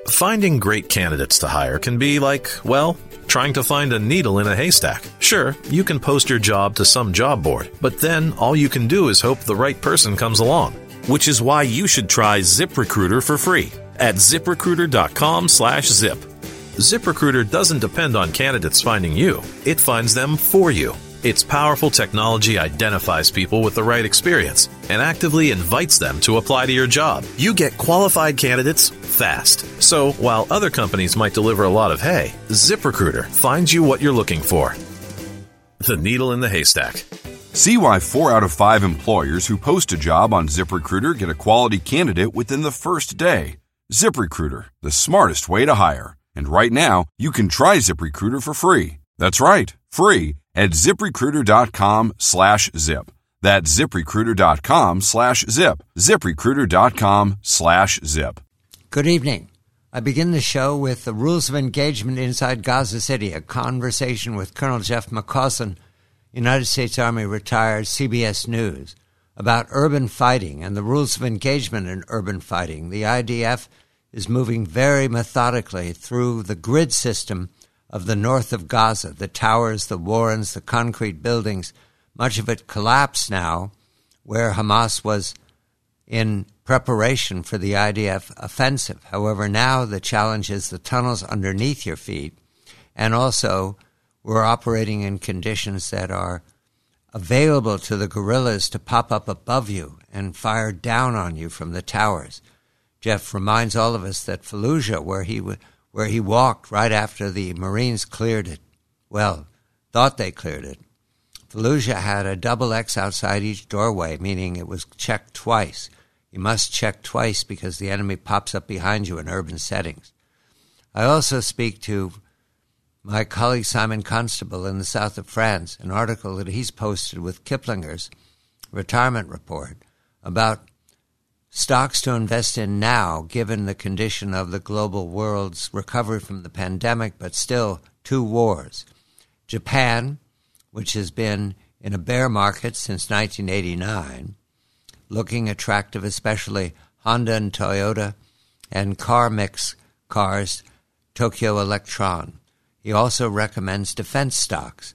Finding great candidates to hire can be like, well, trying to find a needle in a haystack. Sure, you can post your job to some job board, but then all you can do is hope the right person comes along. Which is why you should try ZipRecruiter for free at ZipRecruiter.com/zip. ZipRecruiter doesn't depend on candidates finding you. It finds them for you. Its powerful technology identifies people with the right experience and actively invites them to apply to your job. You get qualified candidates fast. So while other companies might deliver a lot of hay, ZipRecruiter finds you what you're looking for. The needle in the haystack. See why 4 out of 5 employers who post a job on ZipRecruiter get a quality candidate within the first day. ZipRecruiter, the smartest way to hire. And right now, you can try ZipRecruiter for free. That's right, free at ZipRecruiter.com/zip. That's ZipRecruiter.com/zip. ZipRecruiter.com/zip. Good evening. I begin the show with the rules of engagement inside Gaza City, a conversation with Colonel Jeff McCausland, United States Army retired, CBS News, about urban fighting and the rules of engagement in urban fighting. The IDF is moving very methodically through the grid system of the north of Gaza, the towers, the warrens, the concrete buildings. Much of it collapsed now, where Hamas was in preparation for the IDF offensive. However, now the challenge is the tunnels underneath your feet, and also we're operating in conditions that are available to the guerrillas to pop up above you and fire down on you from the towers. Jeff reminds all of us that Fallujah, where he walked right after the Marines cleared it, well, thought they cleared it, Fallujah had a double X outside each doorway, meaning it was checked twice. You must check twice because the enemy pops up behind you in urban settings. I also speak to my colleague Simon Constable in the south of France, an article that he's posted with Kiplinger's retirement report about stocks to invest in now, given the condition of the global world's recovery from the pandemic, but still 2 wars. Japan, which has been in a bear market since 1989, looking attractive, especially Honda and Toyota and car mix cars, Tokyo Electron. He also recommends defense stocks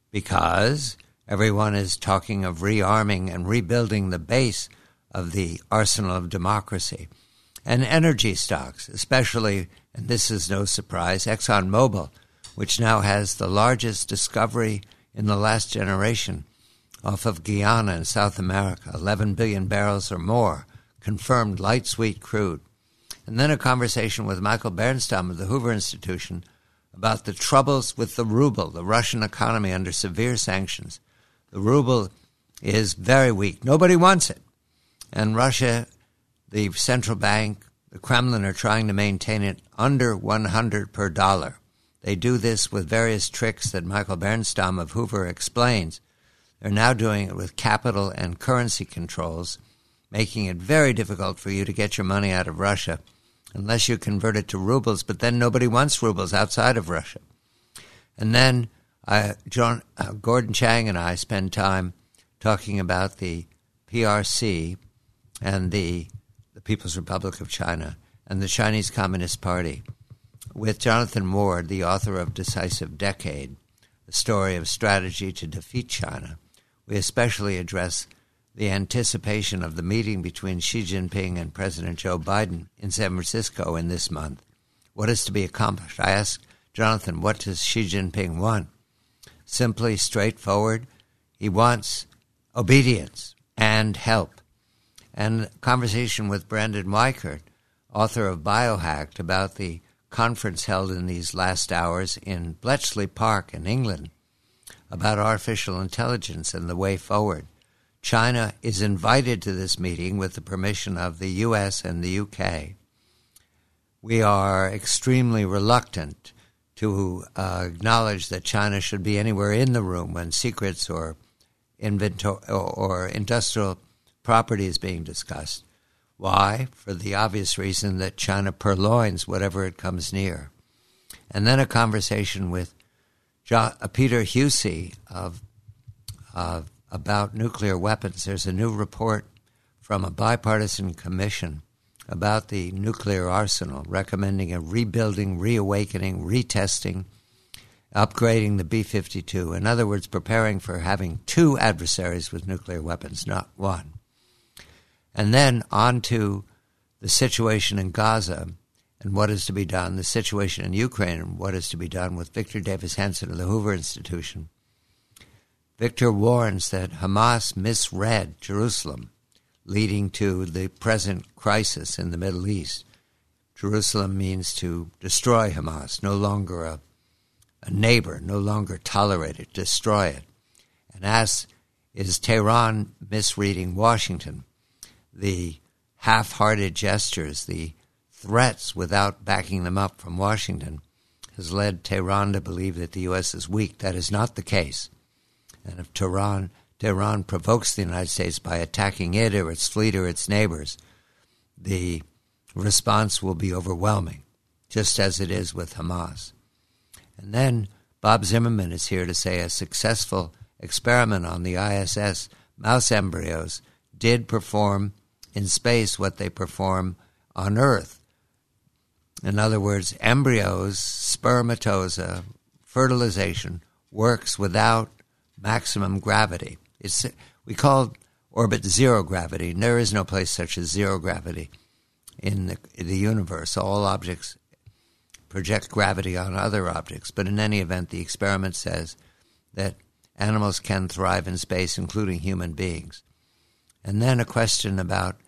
because everyone is talking of rearming and rebuilding the base of the arsenal of democracy. And energy stocks, especially, and this is no surprise, ExxonMobil, which now has the largest discovery in the last generation off of Guyana in South America, 11 billion barrels or more, confirmed light sweet crude. And then a conversation with Michael Bernstam of the Hoover Institution about the troubles with the ruble, the Russian economy under severe sanctions. The ruble is very weak. Nobody wants it. And Russia, the central bank, the Kremlin are trying to maintain it under 100 per dollar. They do this with various tricks that Michael Bernstam of Hoover explains. They're now doing it with capital and currency controls, making it very difficult for you to get your money out of Russia unless you convert it to rubles, but then nobody wants rubles outside of Russia. And then Gordon Chang and I spend time talking about the PRC and the People's Republic of China and the Chinese Communist Party with Jonathan Ward, the author of Decisive Decade, the story of strategy to defeat China. We especially address the anticipation of the meeting between Xi Jinping and President Joe Biden in San Francisco in this month. What is to be accomplished? I asked Jonathan, what does Xi Jinping want? Simply, straightforward, he wants obedience and help. And conversation with Brandon Weichert, author of Biohacked, about the conference held in these last hours in Bletchley Park in England about artificial intelligence and the way forward. China is invited to this meeting with the permission of the U.S. and the U.K. We are extremely reluctant to acknowledge that China should be anywhere in the room when secrets or industrial property is being discussed. Why? For the obvious reason that China purloins whatever it comes near. And then a conversation with Peter Husey about nuclear weapons. There's a new report from a bipartisan commission about the nuclear arsenal, recommending a rebuilding, reawakening, retesting, upgrading the B-52. In other words, preparing for having two adversaries with nuclear weapons, not one. And then on to the situation in Gaza and what is to be done, the situation in Ukraine and what is to be done with Victor Davis Hanson of the Hoover Institution. Victor warns that Hamas misread Jerusalem, leading to the present crisis in the Middle East. Jerusalem means to destroy Hamas, no longer a neighbor, no longer tolerate it, destroy it. And as is Tehran misreading Washington, the half-hearted gestures, the threats without backing them up from Washington, has led Tehran to believe that the U.S. is weak. That is not the case. And if Tehran provokes the United States by attacking it or its fleet or its neighbors, the response will be overwhelming, just as it is with Hamas. And then Bob Zimmerman is here to say a successful experiment on the ISS mouse embryos did perform in space what they perform on Earth. In other words, embryos, spermatoza, fertilization works without maximum gravity. We call orbit zero gravity, and there is no place such as zero gravity in the universe. All objects project gravity on other objects. But in any event, the experiment says that animals can thrive in space, including human beings. And then a question about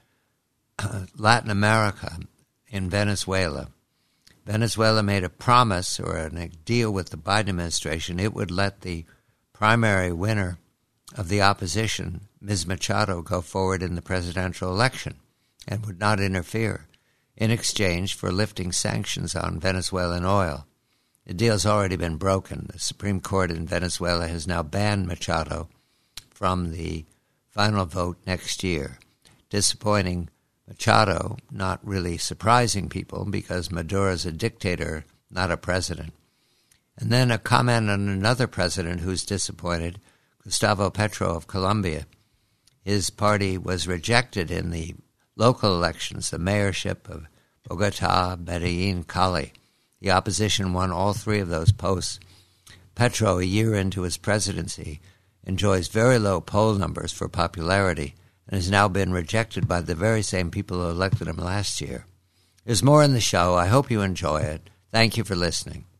Latin America in Venezuela. Venezuela made a promise or a deal with the Biden administration. It would let the primary winner of the opposition, Ms. Machado, go forward in the presidential election and would not interfere in exchange for lifting sanctions on Venezuelan oil. The deal's already been broken. The Supreme Court in Venezuela has now banned Machado from the final vote next year. Disappointing Machado, not really surprising people because Maduro is a dictator, not a president. And then a comment on another president who's disappointed, Gustavo Petro of Colombia. His party was rejected in the local elections, the mayorship of Bogota, Medellin, Cali. The opposition won all three of those posts. Petro, a year into his presidency, enjoys very low poll numbers for popularity and has now been rejected by the very same people who elected him last year. There's more in the show. I hope you enjoy it. Thank you for listening.